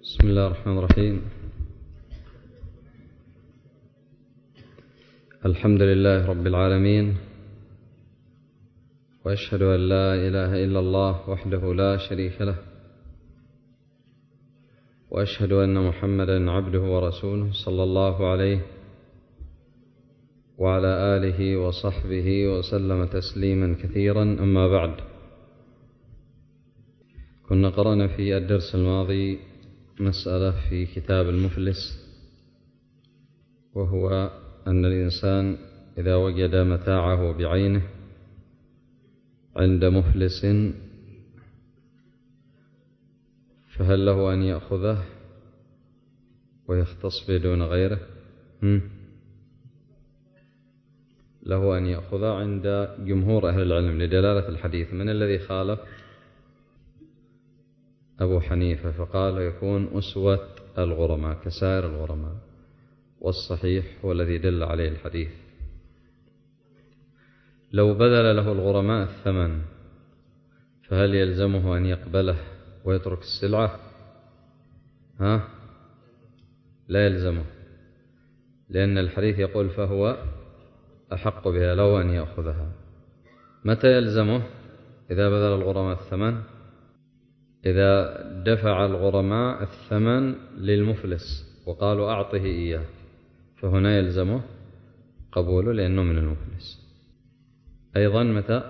بسم الله الرحمن الرحيم. الحمد لله رب العالمين، وأشهد أن لا إله إلا الله وحده لا شريك له، وأشهد أن محمدا عبده ورسوله صلى الله عليه وعلى آله وصحبه وسلم تسليما كثيرا. أما بعد، كنا قرأنا في الدرس الماضي مسألة في كتاب المفلس، وهو أن الإنسان إذا وجد متاعه بعينه عند مفلس فهل له أن يأخذه ويختص به دون غيره؟ له أن يأخذه عند جمهور أهل العلم لدلالة الحديث. من الذي خالف؟ أبو حنيفة، فقال يكون أسوة الغرماء كسائر الغرماء، والصحيح هو الذي دل عليه الحديث. لو بذل له الغرماء الثمن فهل يلزمه أن يقبله ويترك السلعة؟ لا يلزمه، لأن الحديث يقول فهو أحق بها له أن يأخذها. متى يلزمه؟ إذا بذل الغرماء الثمن، إذا دفع الغرماء الثمن للمفلس وقالوا أعطه إياه، فهنا يلزمه قبوله لأنه من المفلس. أيضا متى؟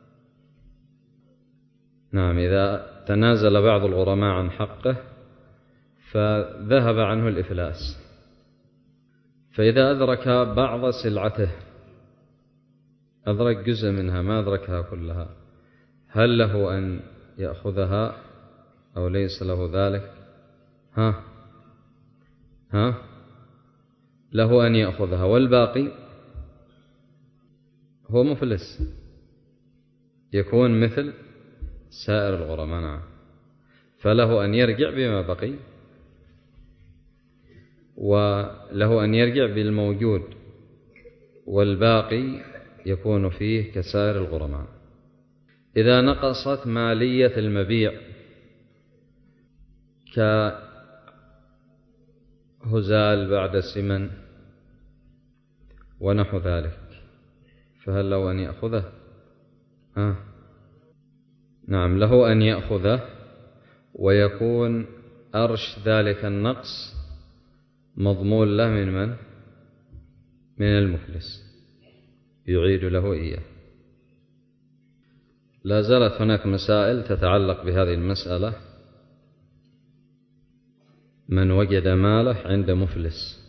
نعم، إذا تنازل بعض الغرماء عن حقه فذهب عنه الإفلاس، فإذا أدرك بعض سلعته، أدرك جزء منها ما أدركها كلها، هل له أن يأخذها أو ليس له ذلك؟ له أن يأخذها، والباقي هو مفلس، يكون مثل سائر الغرماء. نعم، فله أن يرجع بما بقي، وله أن يرجع بالموجود، والباقي يكون فيه كسائر الغرماء. إذا نقصت مالية المبيع كهزال بعد سمن ونحو ذلك، فهل له أن يأخذه؟ نعم، له أن يأخذه، ويكون أرش ذلك النقص مضمون له من من؟ من المفلس، يعيد له إياه. لا زالت هناك مسائل تتعلق بهذه المسألة. من وجد ماله عند مفلس،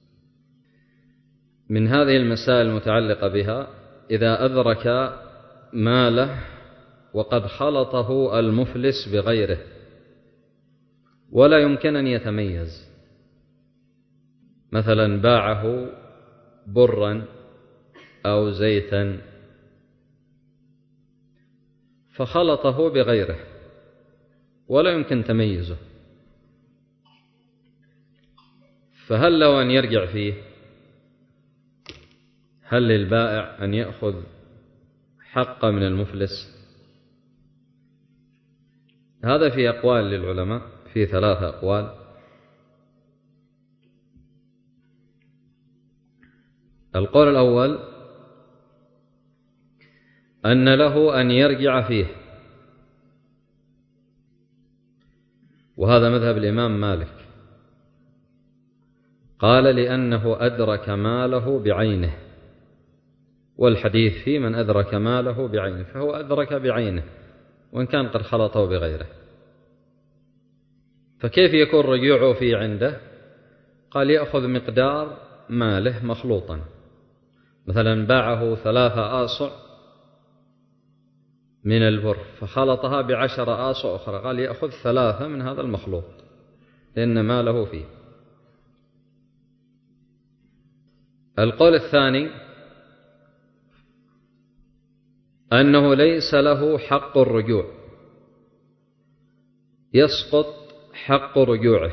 من هذه المسائل المتعلقة بها إذا أدرك ماله وقد خلطه المفلس بغيره ولا يمكن أن يتميز، مثلا باعه برا أو زيتا فخلطه بغيره ولا يمكن تميزه، فهل له أن يرجع فيه؟ هل للبائع أن يأخذ حق من المفلس؟ هذا في أقوال للعلماء، في 3 أقوال. القول الأول أن له أن يرجع فيه، وهذا مذهب الإمام مالك، قال لأنه أدرك ماله بعينه، والحديث فيه من أدرك ماله بعينه، فهو أدرك بعينه وإن كان قد خلطه بغيره، فكيف يكون رجوعه فيه عنده؟ قال يأخذ مقدار ماله مخلوطا، مثلا باعه 3 آصع من البر فخلطها ب10 آصع أخرى، قال يأخذ 3 من هذا المخلوط لأن ماله فيه. القول الثاني أنه ليس له حق الرجوع، يسقط حق رجوعه،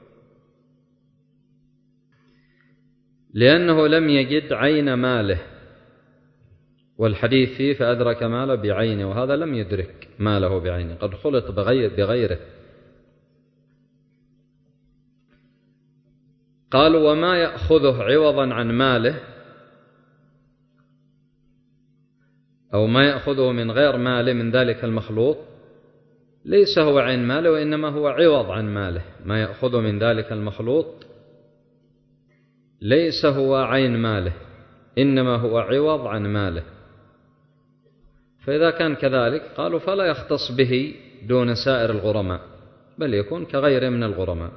لأنه لم يجد عين ماله، والحديث فيه فأدرك ماله بعينه، وهذا لم يدرك ماله بعينه، قد خلط بغيره. قالوا وما يأخذه عوضا عن ماله أو ما يأخذه من غير ماله من ذلك المخلوط ليس هو عين ماله وإنما هو عوض عن ماله. ما يأخذه من ذلك المخلوط ليس هو عين ماله إنما هو عوض عن ماله. فإذا كان كذلك قالوا فلا يختص به دون سائر الغرماء بل يكون كغيره من الغرماء.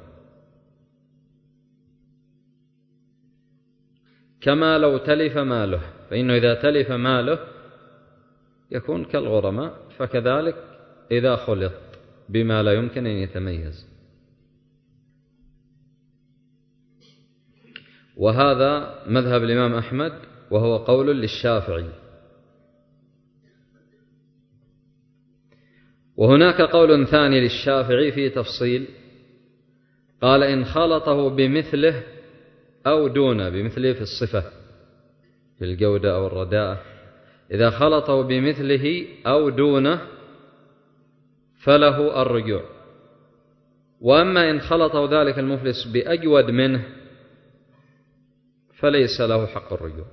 كما لو تلف ماله، فإنه إذا تلف ماله يكون كالغرماء، فكذلك إذا خلط بما لا يمكن أن يتميز. وهذا مذهب الإمام أحمد وهو قول للشافعي. وهناك قول ثاني للشافعي في تفصيل، قال إن خلطه بمثله أو دونه، بمثله في الصفة في الجودة أو الرداءة، إذا خلطه بمثله أو دونه فله الرجوع. وأما إن خلطه ذلك المفلس بأجود منه فليس له حق الرجوع.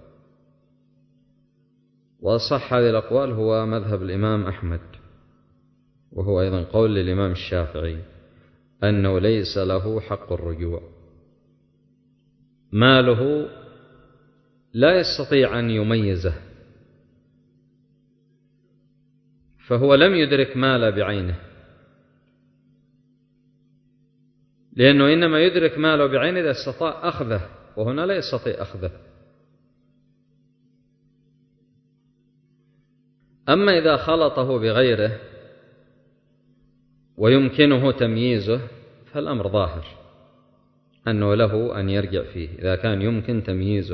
وصح هذه الأقوال هو مذهب الإمام أحمد، وهو أيضا قول للإمام الشافعي أنه ليس له حق الرجوع. ماله لا يستطيع أن يميزه، فهو لم يدرك ماله بعينه، لأنه إنما يدرك ماله بعينه إذا استطاع أخذه، وهنا لا يستطيع أخذه. أما إذا خلطه بغيره ويمكنه تمييزه فالأمر ظاهر أنه له أن يرجع فيه إذا كان يمكن تمييزه.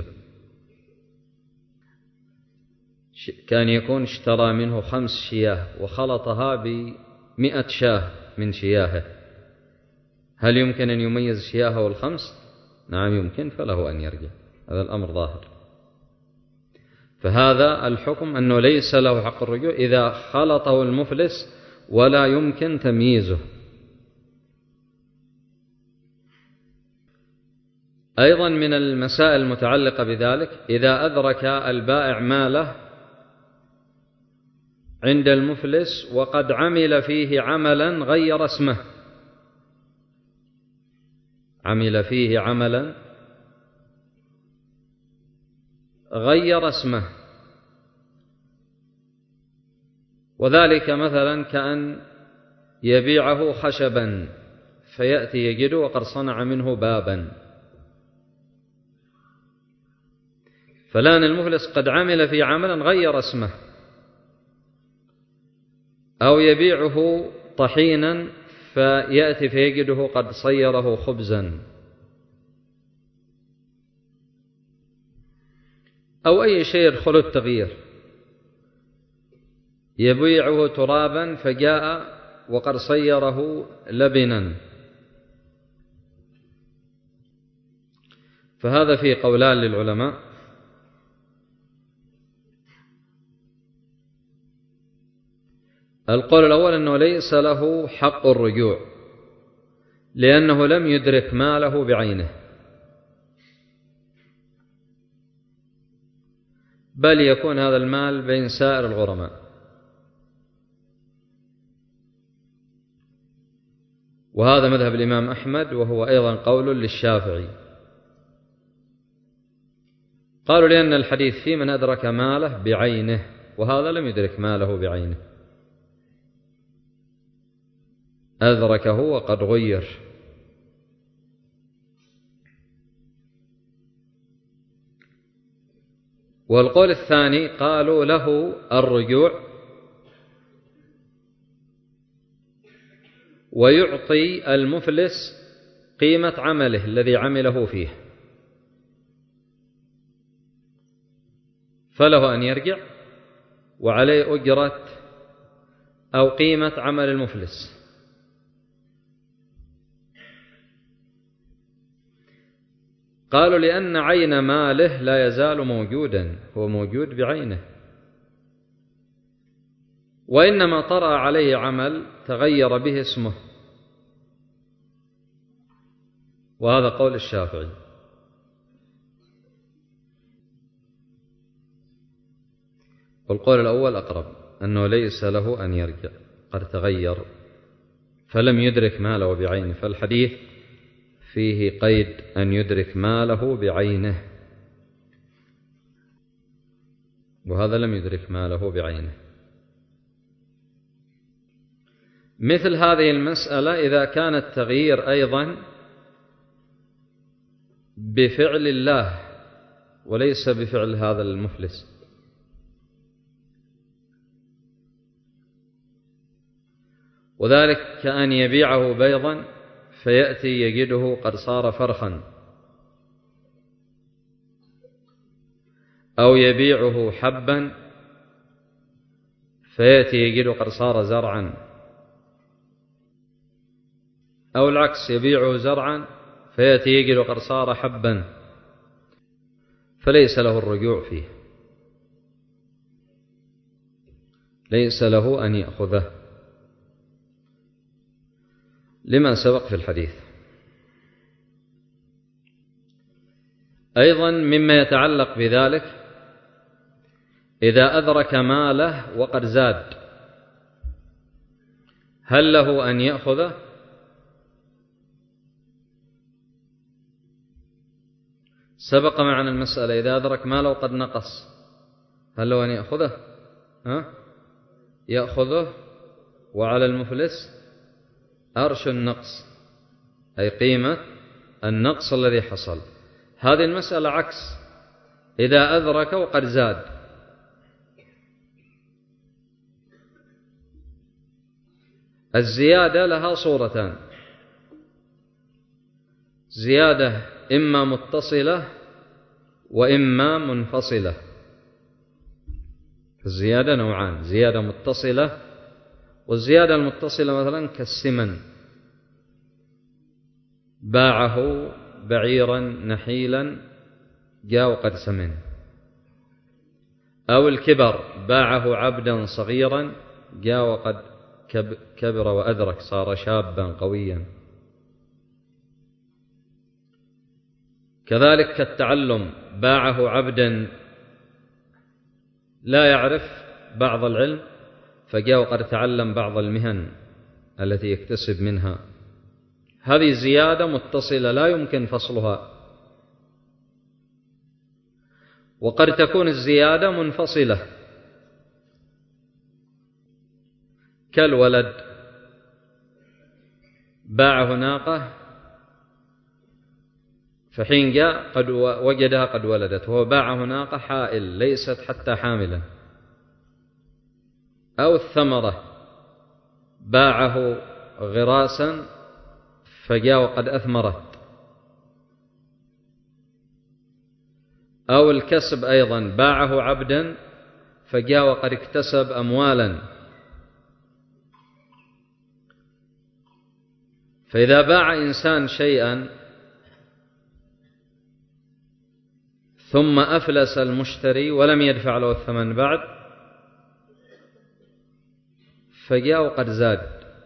كان يكون اشترى منه 5 شياه وخلطها ب100 شاه من شياهه، هل يمكن أن يميز شياهه ال5؟ نعم يمكن، فله أن يرجع، هذا الأمر ظاهر. فهذا الحكم أنه ليس له حق الرجوع إذا خلطه المفلس ولا يمكن تمييزه. أيضا من المسائل المتعلقة بذلك، إذا أدرك البائع ماله عند المفلس وقد عمل فيه عملا غير اسمه، عمل فيه عملا غير اسمه، وذلك مثلا كأن يبيعه خشبا فيأتي يجده وقد صنع منه بابا، فلان المفلس قد عمل في عملا غير اسمه. أو يبيعه طحينا فيأتي فيجده قد صيره خبزا، أو أي شيء يدخل التغيير، يبيعه ترابا فجاء وقد صيره لبنا، فهذا فيه قولان للعلماء. القول الأول أنه ليس له حق الرجوع لأنه لم يدرك ماله بعينه، بل يكون هذا المال بين سائر الغرماء. وهذا مذهب الإمام أحمد وهو أيضا قول للشافعي. قالوا لأن الحديث فيه من أدرك ماله بعينه، وهذا لم يدرك ماله بعينه، أدركه وقد غير. والقول الثاني قالوا له الرجوع ويعطي المفلس قيمة عمله الذي عمله فيه، فله أن يرجع وعليه أجرة أو قيمة عمل المفلس. قالوا لأن عين ماله لا يزال موجودا، هو موجود بعينه، وإنما طرأ عليه عمل تغير به اسمه، وهذا قول الشافعي. والقول الأول أقرب، أنه ليس له أن يرجع، قد تغير فلم يدرك ماله بعينه، فالحديث فيه قيد أن يدرك ماله بعينه، وهذا لم يدرك ماله بعينه. مثل هذه المسألة إذا كان التغيير أيضا بفعل الله وليس بفعل هذا المفلس، وذلك كأن يبيعه بيضا فيأتي يجده قد صار فرخا، أو يبيعه حبا فيأتي يجده قد صار زرعا، أو العكس يبيعه زرعا فيأتي يجده قد صار حبا، فليس له الرجوع فيه، ليس له أن يأخذه لما سبق في الحديث. أيضا مما يتعلق بذلك إذا أدرك ماله وقد زاد، هل له أن يأخذه؟ سبق معنا المسألة إذا أدرك ماله وقد نقص هل له أن يأخذه؟ يأخذه، وعلى المفلس أرش النقص، أي قيمة النقص الذي حصل. هذه المسألة عكس، إذا أدرك وقد زاد، الزيادة لها صورتان: زيادة إما متصلة وإما منفصلة. الزيادة نوعان: زيادة متصلة، والزيادة المتصلة مثلا كالسمن، باعه بعيرا نحيلا جاء وقد سمن، أو الكبر، باعه عبدا صغيرا جاء وقد كبر وأدرك، صار شابا قويا. كذلك كالتعلم، باعه عبدا لا يعرف بعض العلم فجاء وقد تعلم بعض المهن التي يكتسب منها. هذه زيادة متصلة لا يمكن فصلها. وقد تكون الزيادة منفصلة كالولد، باعه ناقة فحين جاء قد وجدها قد ولدت، وهو باعه ناقة حائل ليست حتى حاملا. أو الثمرة، باعه غراسا فجاء وقد أثمرت. أو الكسب أيضا، باعه عبدا فجاء وقد اكتسب أموالا. فإذا باع إنسان شيئا ثم أفلس المشتري ولم يدفع له الثمن بعد، فجاء وقد زاد،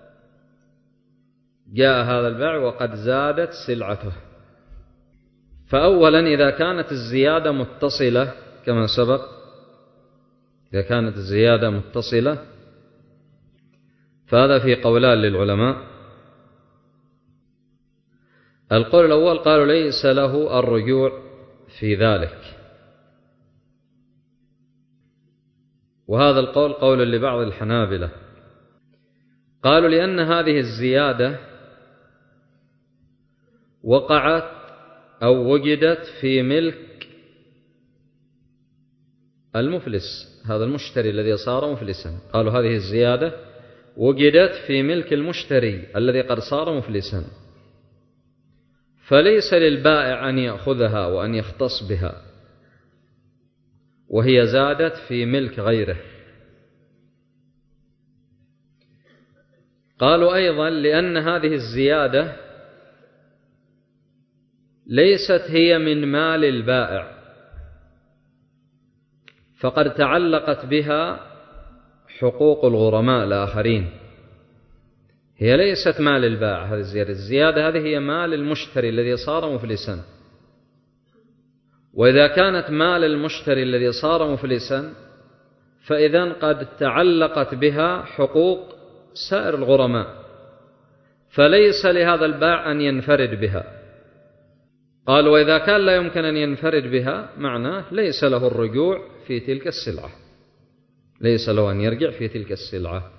جاء هذا البيع وقد زادت سلعته. فأولا إذا كانت الزيادة متصلة كما سبق، إذا كانت الزيادة متصلة فهذا في قولان للعلماء. القول الأول قالوا ليس له الرجوع في ذلك، وهذا القول قول لبعض الحنابلة، قالوا لأن هذه الزيادة وقعت أو وجدت في ملك المفلس، هذا المشتري الذي صار مفلسا. قالوا هذه الزيادة وجدت في ملك المشتري الذي قد صار مفلسا، فليس للبائع أن يأخذها وأن يختص بها، وهي زادت في ملك غيره. قالوا أيضا لأن هذه الزيادة ليست هي من مال البائع، فقد تعلقت بها حقوق الغرماء الآخرين، هي ليست مال البائع. هذه الزيادة هذه هي مال المشتري الذي صار مفلسا، وإذا كانت مال المشتري الذي صار مفلسا فإذن قد تعلقت بها حقوق سائر الغرماء، فليس لهذا البائع أن ينفرد بها. قال: وإذا كان لا يمكن أن ينفرد بها معناه ليس له الرجوع في تلك السلعة، ليس له أن يرجع في تلك السلعة،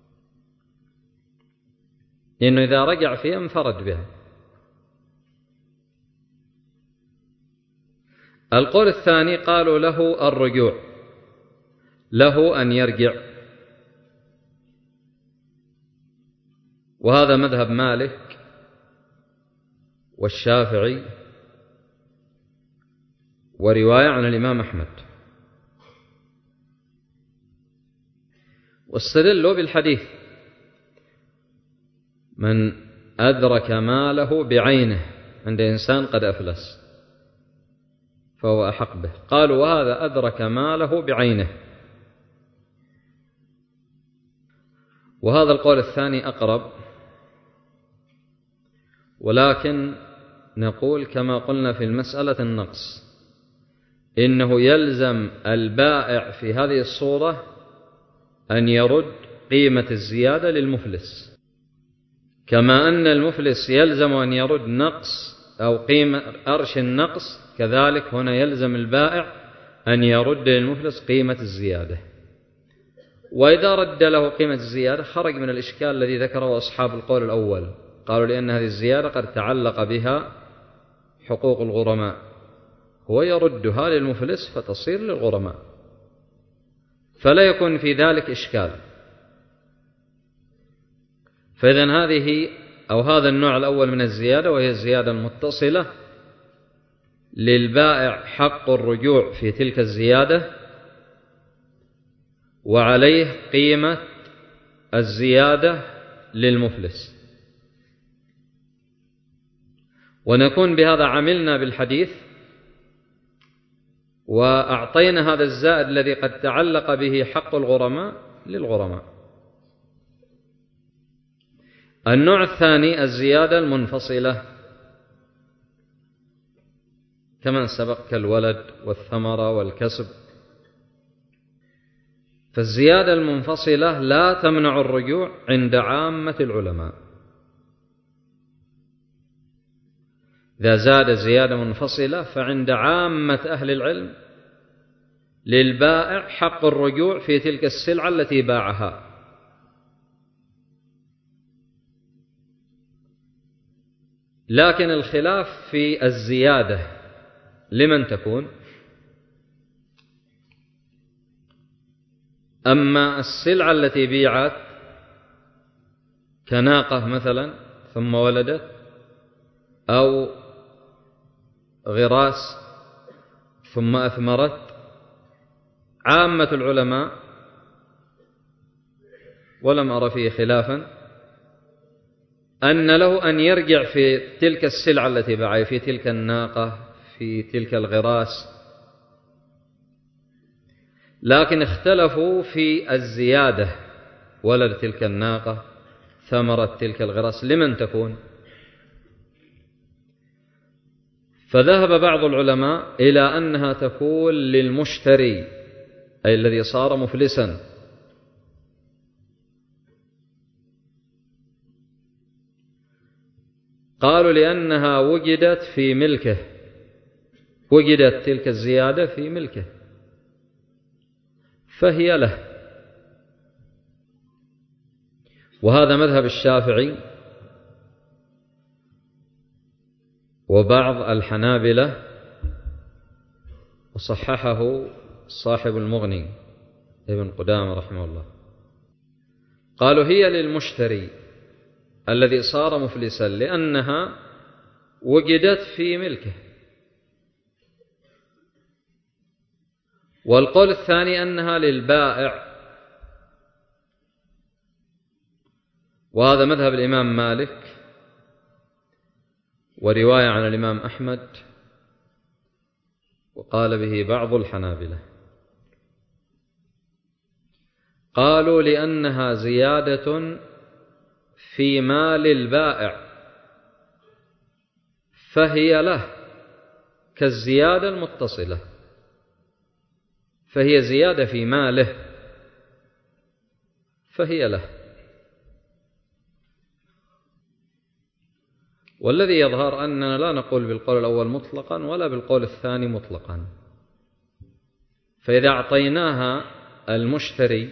لأنه إذا رجع فيها انفرد بها. القول الثاني قالوا له الرجوع، له أن يرجع، وهذا مذهب مالك والشافعي ورواية عن الإمام أحمد. واستدلوا بالحديث: من أدرك ماله بعينه عند إنسان قد أفلس فهو أحق به. قالوا: وهذا أدرك ماله بعينه. وهذا القول الثاني أقرب، ولكن نقول كما قلنا في المسألة النقص، إنه يلزم البائع في هذه الصورة أن يرد قيمة الزيادة للمفلس، كما أن المفلس يلزم أن يرد نقص أو قيمة أرش النقص، كذلك هنا يلزم البائع أن يرد للمفلس قيمة الزيادة. وإذا رد له قيمة الزيادة خرج من الإشكال الذي ذكره أصحاب القول الأول، قالوا لأن هذه الزيادة قد تعلق بها حقوق الغرماء، هو يردها للمفلس فتصير للغرماء، فلا يكون في ذلك إشكال. فإذن هذه أو هذا النوع الأول من الزيادة، وهي الزيادة المتصلة، للبائع حق الرجوع في تلك الزيادة، وعليه قيمة الزيادة للمفلس. ونكون بهذا عملنا بالحديث وأعطينا هذا الزائد الذي قد تعلق به حق الغرماء للغرماء. النوع الثاني الزيادة المنفصلة كما سبق، كالولد والثمرة والكسب. فالزيادة المنفصلة لا تمنع الرجوع عند عامة العلماء. إذا زاد زيادة منفصلة فعند عامة أهل العلم للبائع حق الرجوع في تلك السلعة التي باعها. لكن الخلاف في الزيادة لمن تكون؟ أما السلعة التي بيعت كناقة مثلا ثم ولدت، أو غراس ثم أثمرت، عامة العلماء ولم أرى فيه خلافا أن له أن يرجع في تلك السلعة التي باعها، في تلك الناقة، في تلك الغراس. لكن اختلفوا في الزيادة: ولد تلك الناقة، ثمرة تلك الغراس، لمن تكون؟ فذهب بعض العلماء إلى أنها تكون للمشتري، أي الذي صار مفلسا. قالوا لأنها وجدت في ملكه، وجدت تلك الزيادة في ملكه فهي له. وهذا مذهب الشافعي وبعض الحنابلة، وصححه صاحب المغني ابن قدامة رحمه الله. قالوا هي للمشتري الذي صار مفلسا لأنها وجدت في ملكه. والقول الثاني أنها للبائع، وهذا مذهب الإمام مالك ورواية عن الإمام أحمد، وقال به بعض الحنابلة. قالوا لأنها زيادة في مال البائع فهي له كالزيادة المتصلة، فهي زيادة في ماله فهي له. والذي يظهر أننا لا نقول بالقول الأول مطلقا ولا بالقول الثاني مطلقا. فإذا أعطيناها المشتري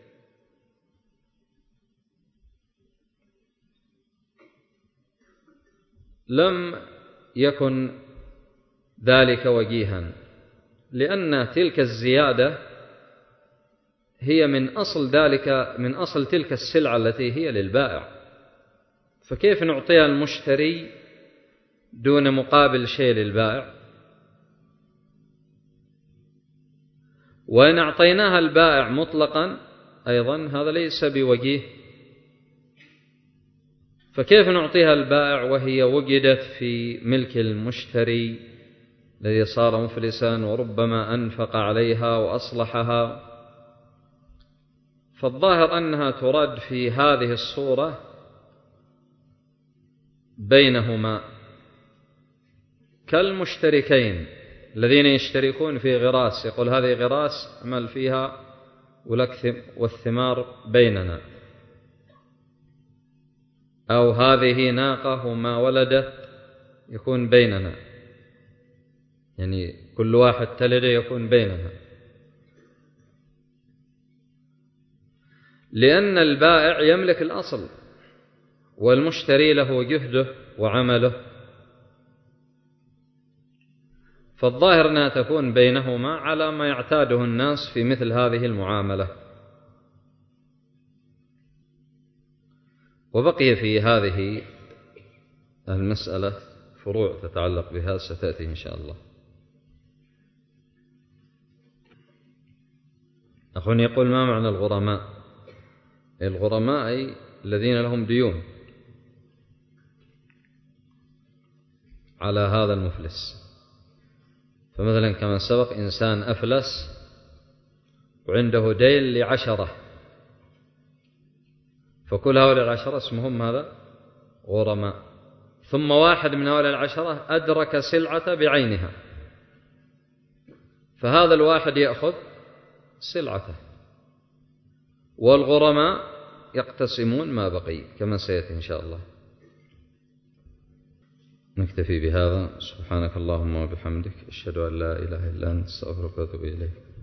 لم يكن ذلك وجيها، لأن تلك الزيادة هي من أصل تلك السلعة التي هي للبائع، فكيف نعطيها المشتري دون مقابل شيء للبائع؟ وإن أعطيناها البائع مطلقا أيضا هذا ليس بوجيه، فكيف نعطيها البائع وهي وجدت في ملك المشتري الذي صار مفلسا وربما أنفق عليها وأصلحها؟ فالظاهر أنها ترد في هذه الصورة بينهما كالمشتركين الذين يشتركون في غراس، يقول هذه غراس عمل فيها والثمار بيننا، أو هذه ناقة وما ولدت يكون بيننا، يعني كل واحد تلد يكون بيننا، لأن البائع يملك الأصل والمشتري له جهده وعمله، فالظاهر أنها تكون بينهما على ما يعتاده الناس في مثل هذه المعاملة. وبقي في هذه المسألة فروع تتعلق بها ستأتي إن شاء الله. أخونا يقول ما معنى الغرماء؟ الغرماء أي الذين لهم ديون على هذا المفلس. فمثلا كما سبق إنسان أفلس وعنده دين ل10، فكل هؤلاء 10 اسمهم هذا غرماء، ثم واحد من هؤلاء 10 أدرك سلعة بعينها، فهذا الواحد يأخذ سلعته، والغرماء يقتسمون ما بقي كما سيأتي إن شاء الله. نكتفي بهذا. سبحانك اللهم وبحمدك، أشهد أن لا إله إلا أنت، أستغفرك وأتوب إليك.